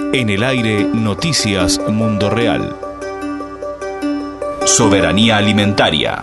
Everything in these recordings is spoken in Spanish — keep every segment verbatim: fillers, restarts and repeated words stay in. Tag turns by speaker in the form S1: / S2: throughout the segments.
S1: En el aire, Noticias Mundo Real.
S2: Soberanía alimentaria.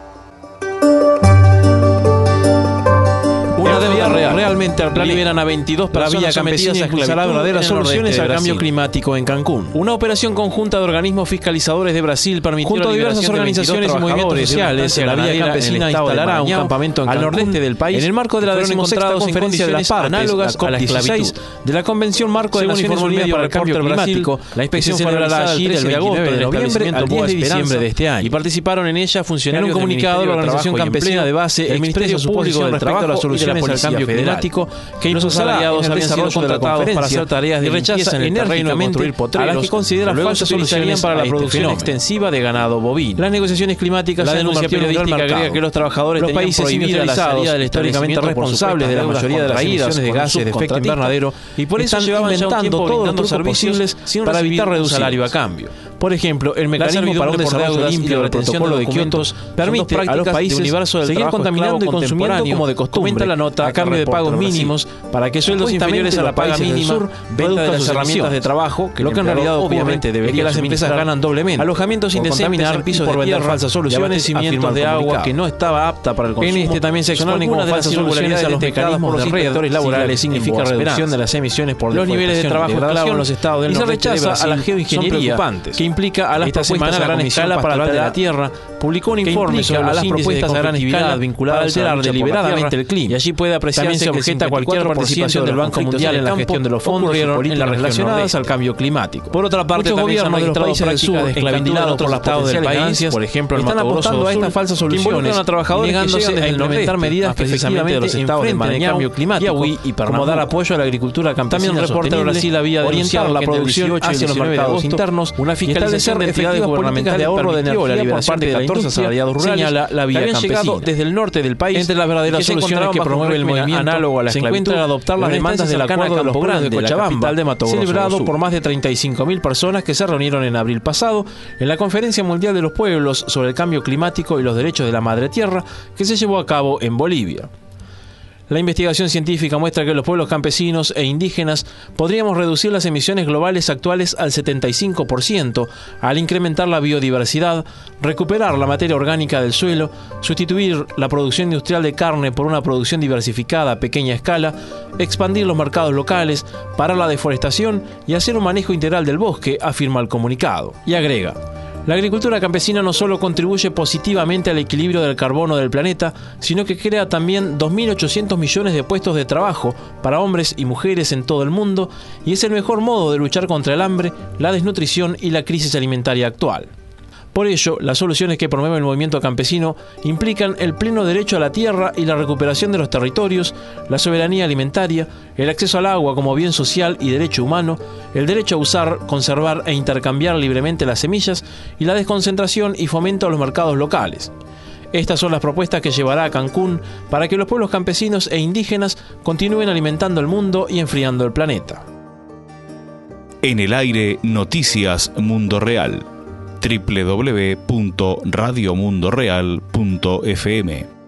S3: Una deuda real. Realmente al plan liberan a veintidós personas vía campesina y impulsará verdaderas soluciones al cambio climático en Cancún. Una operación conjunta de organismos fiscalizadores de Brasil permitió junto a diversas organizaciones y movimientos sociales en la vía campesina instalará un campamento en Cancún, al nordeste del país, en el marco de la decimosexta conferencia de las partes análogas a la esclavitud de la Convención Marco de Naciones Unidas para el Cambio Climático. La inspección se celebrará allí del veintiocho de noviembre al diez de diciembre de este año y participaron en ella funcionarios. En un comunicado, la organización campesina de base el Ministerio Público respecto a las soluciones al cambio climático que los aliados habían sido contratados para hacer tareas de limpieza en el terreno de construir potreros, a las que considera falsas soluciones para la producción extensiva de ganado bovino. Las negociaciones climáticas, la denuncia periodística agrega que los trabajadores los países industrializados la históricamente responsables de la mayoría de las emisiones de gases de efecto invernadero y por eso llevaban inventando todos los trucos posibles para evitar reducir salario a cambio. Por ejemplo, el mecanismo para un desarrollo limpio del protocolo de Kioto permite a los países seguir contaminando y consumiendo como de costumbre, comenta la nota, a cambio de pagos mínimos para que sueldos inferiores a la paga mínima, venta de las herramientas de trabajo, que lo que en realidad obviamente debería que las empresas ganan doblemente, alojamientos indecentes en pisos de tierra, falsas soluciones, cimientos de agua que no estaba apta para el consumo. En este también se exponen como falsas soluciones a los mecanismos de red laborales, significa reducción de las emisiones por los niveles de trabajo esclavos en los estados del norte y se rechaza a la geoingeniería que implica a las propuestas a gran escala para alterar la tierra. Publicó un informe sobre las propuestas a gran escala vinculadas a alterar deliberadamente el clima y allí puede apreciarse que objeta cualquier participación del Banco Mundial en la gestión de los fondos en las relacionadas al cambio climático. Por otra parte, muchos gobiernos de los países del sur, esclavizados por los estados del país, por ejemplo, el Mato Grosso a estas falsas soluciones, a trabajadores negándose a implementar medidas que precisamente de los estados de Maranhão, cambio climático, y como dar apoyo a la agricultura campesina. También Reportero Brasil había orientado la producción hacia los mercados internos, una fiscalización de entidades gubernamentales de ahorro de energía la por parte de catorce asalariados rurales, señala la vía campesina. Llegado desde el norte del país, entre las verdaderas soluciones que promueve el movimiento análogo a la esclavitud, se encuentra adoptar las demandas del acuerdo de los Grande, de Cochabamba, de Mato Grosso, celebrado por más de treinta y cinco mil personas que se reunieron en abril pasado en la Conferencia Mundial de los Pueblos sobre el Cambio Climático y los Derechos de la Madre Tierra, que se llevó a cabo en Bolivia. La investigación científica muestra que los pueblos campesinos e indígenas podríamos reducir las emisiones globales actuales al setenta y cinco por ciento al incrementar la biodiversidad, recuperar la materia orgánica del suelo, sustituir la producción industrial de carne por una producción diversificada a pequeña escala, expandir los mercados locales, parar la deforestación y hacer un manejo integral del bosque, afirma el comunicado. Y agrega: la agricultura campesina no solo contribuye positivamente al equilibrio del carbono del planeta, sino que crea también dos mil ochocientos millones de puestos de trabajo para hombres y mujeres en todo el mundo y es el mejor modo de luchar contra el hambre, la desnutrición y la crisis alimentaria actual. Por ello, las soluciones que promueve el movimiento campesino implican el pleno derecho a la tierra y la recuperación de los territorios, la soberanía alimentaria, el acceso al agua como bien social y derecho humano, el derecho a usar, conservar e intercambiar libremente las semillas y la desconcentración y fomento a los mercados locales. Estas son las propuestas que llevará a Cancún para que los pueblos campesinos e indígenas continúen alimentando el mundo y enfriando el planeta.
S1: En el aire, Noticias Mundo Real. doble u doble u doble u punto radio mundo real punto f m